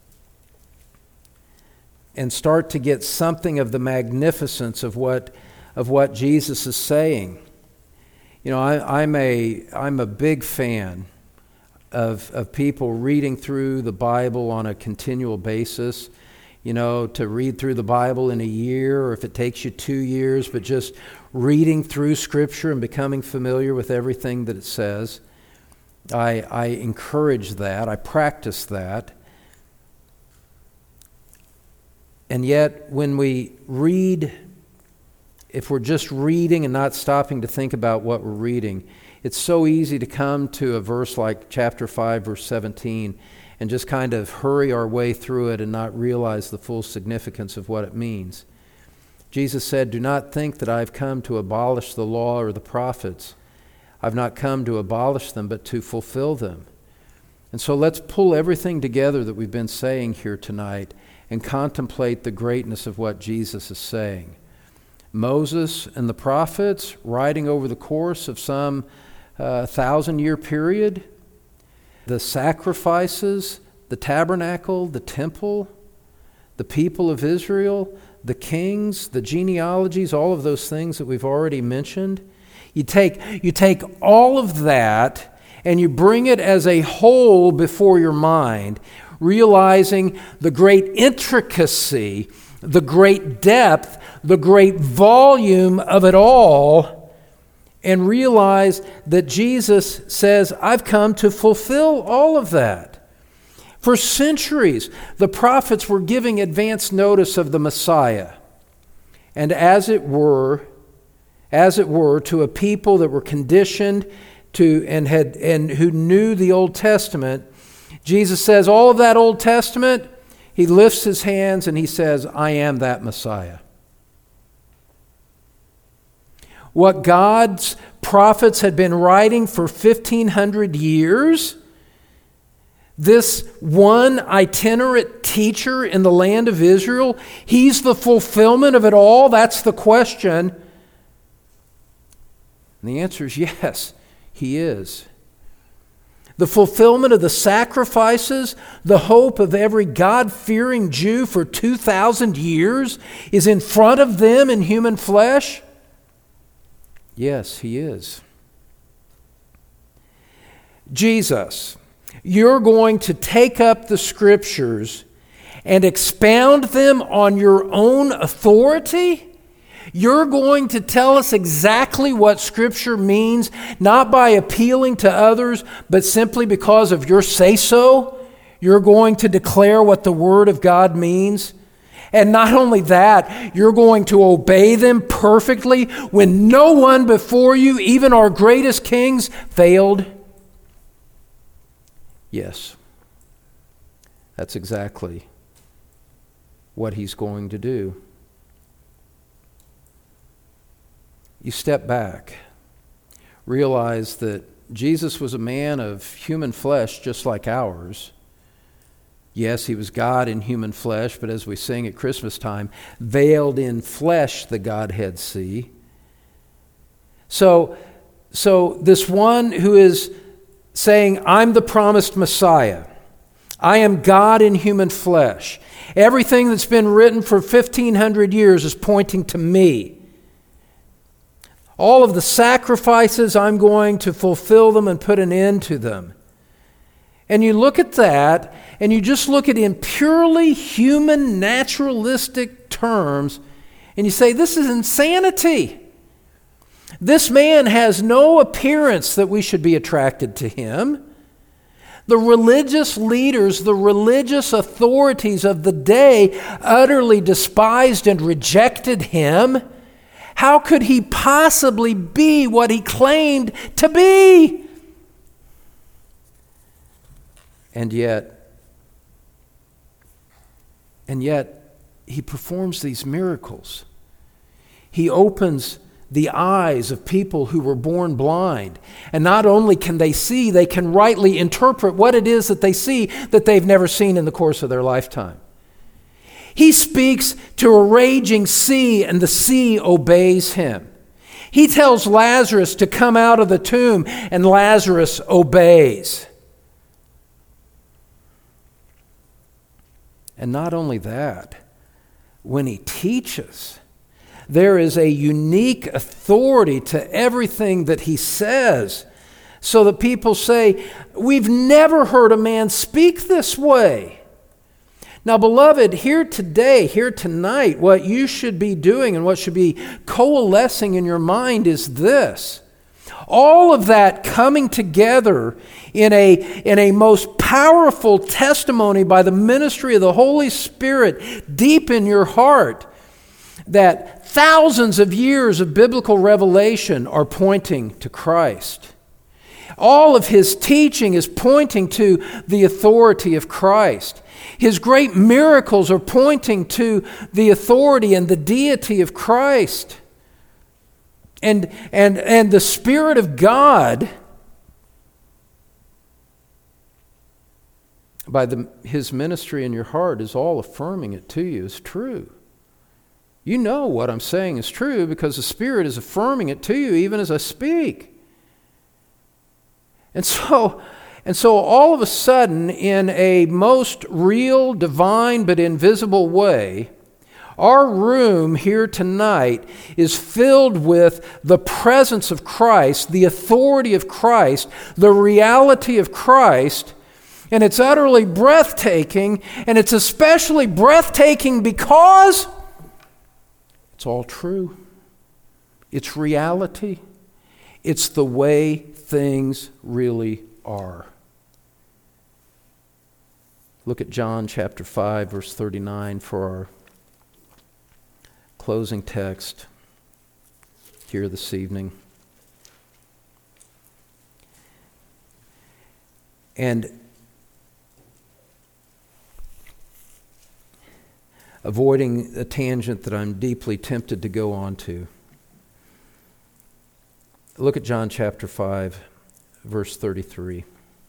and start to get something of the magnificence of what of what Jesus is saying. You know, I, I'm a I'm a big fan of of people reading through the Bible on a continual basis. You know, to read through the Bible in a year, or if it takes you two years, but just reading through Scripture and becoming familiar with everything that it says. I I encourage that. I practice that. And yet, when we read, if we're just reading and not stopping to think about what we're reading, it's so easy to come to a verse like chapter five, verse seventeen, and just kind of hurry our way through it and not realize the full significance of what it means. Jesus said, "Do not think that I've come to abolish the law or the prophets. I've not come to abolish them, but to fulfill them." And so let's pull everything together that we've been saying here tonight and contemplate the greatness of what Jesus is saying. Moses and the prophets, writing over the course of some uh, thousand-year period, the sacrifices, the tabernacle, the temple, the people of Israel, the kings, the genealogies, all of those things that we've already mentioned. You take, you take all of that and you bring it as a whole before your mind, realizing the great intricacy, the great depth, the great volume of it all, and realize that Jesus says, I've come to fulfill all of that. For centuries, the prophets were giving advance notice of the Messiah. And as it were, as it were, to a people that were conditioned to and had and who knew the Old Testament, Jesus says, all of that Old Testament, he lifts his hands and he says, I am that Messiah. What God's prophets had been writing for fifteen hundred years, this one itinerant teacher in the land of Israel, he's the fulfillment of it all? That's the question. And the answer is yes, he is. The fulfillment of the sacrifices, the hope of every God-fearing Jew for two thousand years is in front of them in human flesh? Yes, he is. Jesus, you're going to take up the Scriptures and expound them on your own authority? You're going to tell us exactly what Scripture means, not by appealing to others, but simply because of your say-so? You're going to declare what the Word of God means? And not only that, you're going to obey them perfectly when no one before you, even our greatest kings, failed? Yes, that's exactly what he's going to do. You step back, realize that Jesus was a man of human flesh just like ours. Yes, he was God in human flesh, but as we sing at Christmas time, veiled in flesh the Godhead see. So, so this one who is saying, I'm the promised Messiah. I am God in human flesh. Everything that's been written for fifteen hundred years is pointing to me. All of the sacrifices, I'm going to fulfill them and put an end to them. And you look at that, and you just look at it in purely human, naturalistic terms, and you say, this is insanity. This man has no appearance that we should be attracted to him. The religious leaders, the religious authorities of the day utterly despised and rejected him. How could he possibly be what he claimed to be? And yet, and yet, he performs these miracles. He opens the eyes of people who were born blind. And not only can they see, they can rightly interpret what it is that they see that they've never seen in the course of their lifetime. He speaks to a raging sea, and the sea obeys him. He tells Lazarus to come out of the tomb, and Lazarus obeys. And not only that, when he teaches, there is a unique authority to everything that he says, so that people say, we've never heard a man speak this way. Now, beloved, here today, here tonight, what you should be doing and what should be coalescing in your mind is this. All of that coming together in a, in a most powerful testimony by the ministry of the Holy Spirit deep in your heart, that thousands of years of biblical revelation are pointing to Christ. All of his teaching is pointing to the authority of Christ. His great miracles are pointing to the authority and the deity of Christ. And, and, and the Spirit of God, by the, his ministry in your heart, is all affirming it to you as true. You know what I'm saying is true because the Spirit is affirming it to you even as I speak. And so, and so all of a sudden, in a most real, divine, but invisible way, our room here tonight is filled with the presence of Christ, the authority of Christ, the reality of Christ, and it's utterly breathtaking, and it's especially breathtaking because it's all true. It's reality. It's the way things really are. Look at John chapter five, verse thirty-nine for our closing text here this evening. And avoiding a tangent that I'm deeply tempted to go on to, look at John chapter five, verse thirty-three.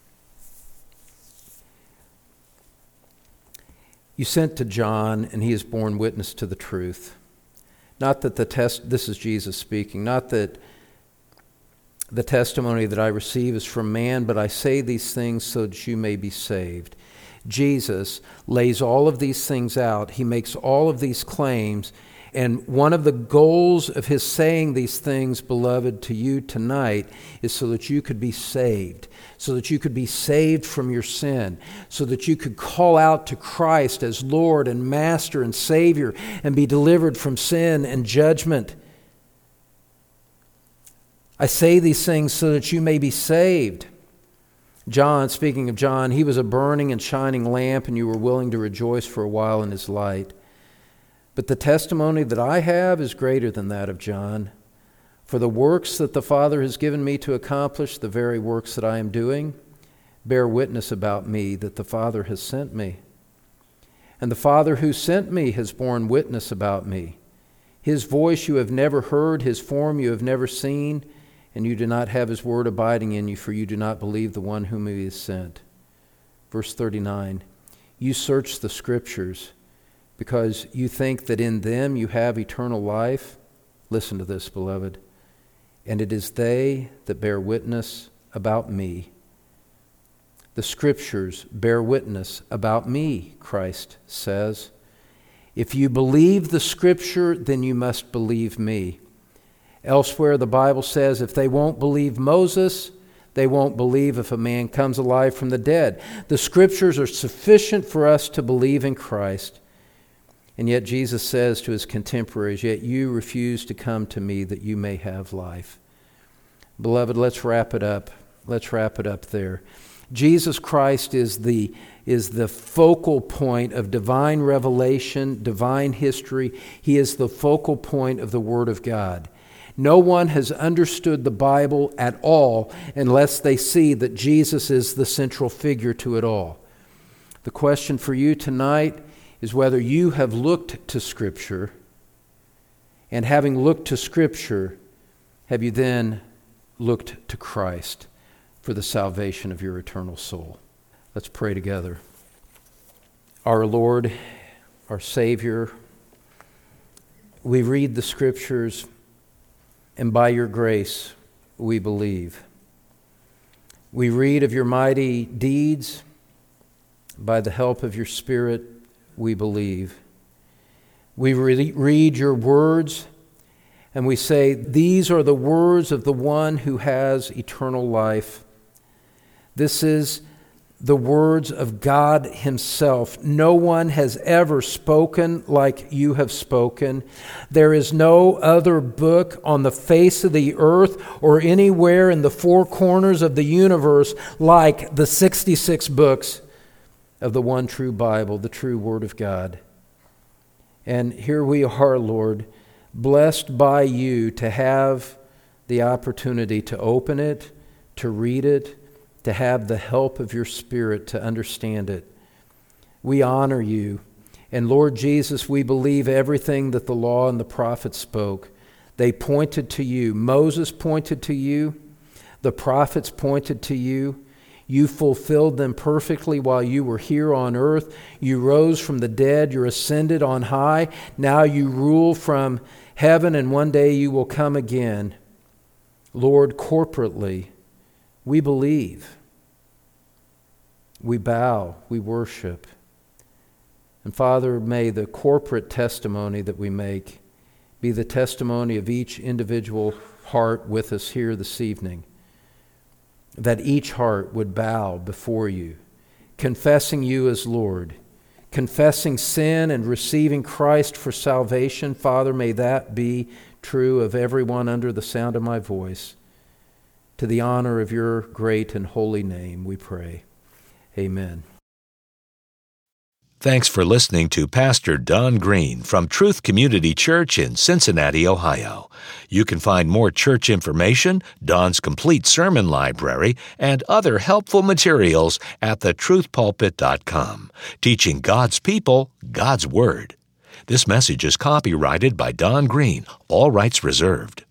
You sent to John, and he has borne witness to the truth. Not that the test, this is Jesus speaking, not that the testimony that I receive is from man, but I say these things so that you may be saved. Jesus lays all of these things out. He makes all of these claims. And one of the goals of his saying these things, beloved, to you tonight is so that you could be saved, so that you could be saved from your sin, so that you could call out to Christ as Lord and Master and Savior and be delivered from sin and judgment. I say these things so that you may be saved. John, speaking of John, he was a burning and shining lamp, and you were willing to rejoice for a while in his light. But the testimony that I have is greater than that of John. For the works that the Father has given me to accomplish, the very works that I am doing, bear witness about me that the Father has sent me. And the Father who sent me has borne witness about me. His voice you have never heard, his form you have never seen, and you do not have his word abiding in you, for you do not believe the one whom he has sent. Verse thirty-nine, you search the Scriptures, because you think that in them you have eternal life. Listen to this, beloved. And it is they that bear witness about me. The Scriptures bear witness about me, Christ says. If you believe the Scripture, then you must believe me. Elsewhere, the Bible says if they won't believe Moses, they won't believe if a man comes alive from the dead. The Scriptures are sufficient for us to believe in Christ. And yet Jesus says to his contemporaries, yet you refuse to come to me that you may have life. Beloved, let's wrap it up. Let's wrap it up there. Jesus Christ is the, is the focal point of divine revelation, divine history. He is the focal point of the Word of God. No one has understood the Bible at all unless they see that Jesus is the central figure to it all. The question for you tonight is whether you have looked to Scripture, and having looked to Scripture, have you then looked to Christ for the salvation of your eternal soul? Let's pray together. Our Lord, our Savior, we read the Scriptures, and by your grace we believe. We read of your mighty deeds. By the help of your Spirit, we believe. We re- read your words, and we say, these are the words of the one who has eternal life. This is the words of God himself. No one has ever spoken like you have spoken. There is no other book on the face of the earth or anywhere in the four corners of the universe like the sixty-six books of the one true Bible, the true Word of God. And here we are, Lord, blessed by you to have the opportunity to open it, to read it, to have the help of your Spirit to understand it. We honor you. And Lord Jesus, we believe everything that the law and the prophets spoke. They pointed to you. Moses pointed to you. The prophets pointed to you. You fulfilled them perfectly while you were here on earth. You rose from the dead. You're ascended on high. Now you rule from heaven, and one day you will come again. Lord, corporately, we believe. We bow. We worship. And Father, may the corporate testimony that we make be the testimony of each individual heart with us here this evening. That each heart would bow before you, confessing you as Lord, confessing sin and receiving Christ for salvation. Father, may that be true of everyone under the sound of my voice. To the honor of your great and holy name, we pray. Amen. Thanks for listening to Pastor Don Green from Truth Community Church in Cincinnati, Ohio. You can find more church information, Don's complete sermon library, and other helpful materials at the truth pulpit dot com, teaching God's people God's Word. This message is copyrighted by Don Green, all rights reserved.